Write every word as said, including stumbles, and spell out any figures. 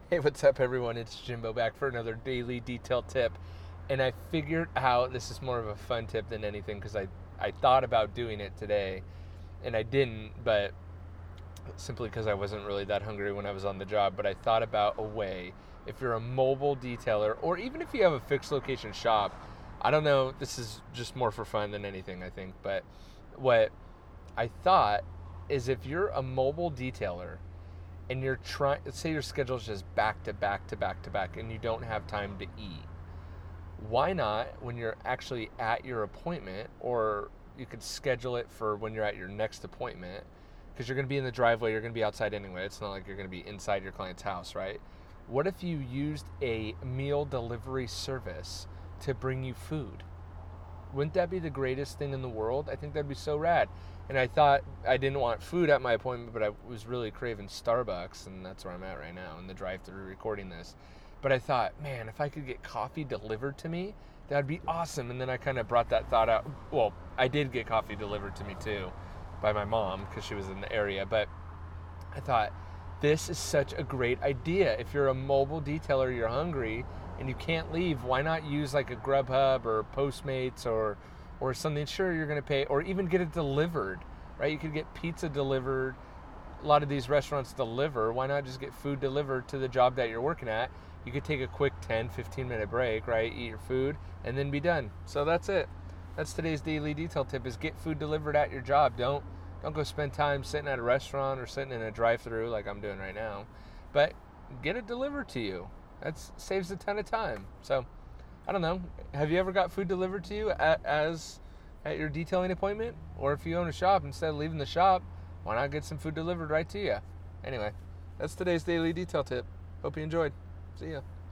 Hey, what's up, everyone? It's Jimbo back for another daily detail tip. And I figured out this is more of a fun tip than anything because I, I thought about doing it today and I didn't, but simply because I wasn't really that hungry when I was on the job. But I thought about a way, if you're a mobile detailer or even if you have a fixed location shop, I don't know, this is just more for fun than anything, I think. But what I thought is if you're a mobile detailer, and you're trying, say your schedule's just back to back to back to back and you don't have time to eat, why not, when you're actually at your appointment, or you could schedule it for when you're at your next appointment, because you're going to be in the driveway, you're going to be outside anyway, it's not like you're going to be inside your client's house, right? What if you used a meal delivery service to bring you food? Wouldn't that be the greatest thing in the world? I think that'd be so rad. And I thought I didn't want food at my appointment, but I was really craving Starbucks, and that's where I'm at right now in the drive-thru recording this. But I thought, man, if I could get coffee delivered to me, that'd be awesome. And then I kind of brought that thought out. Well, I did get coffee delivered to me too by my mom because she was in the area. But I thought, this is such a great idea. If you're a mobile detailer, you're hungry, and you can't leave, why not use like a Grubhub or Postmates or or something? Sure, you're going to pay, or even get it delivered, right? You could get pizza delivered. A lot of these restaurants deliver. Why not just get food delivered to the job that you're working at? You could take a quick ten, fifteen minute break, right? Eat your food and then be done. So that's it. That's today's daily detail tip, is get food delivered at your job. Don't don't go spend time sitting at a restaurant or sitting in a drive-thru like I'm doing right now. But get it delivered to you. That saves a ton of time. So, I don't know. Have you ever got food delivered to you at, as at your detailing appointment? Or if you own a shop, instead of leaving the shop, why not get some food delivered right to you? Anyway, that's today's daily detail tip. Hope you enjoyed. See ya.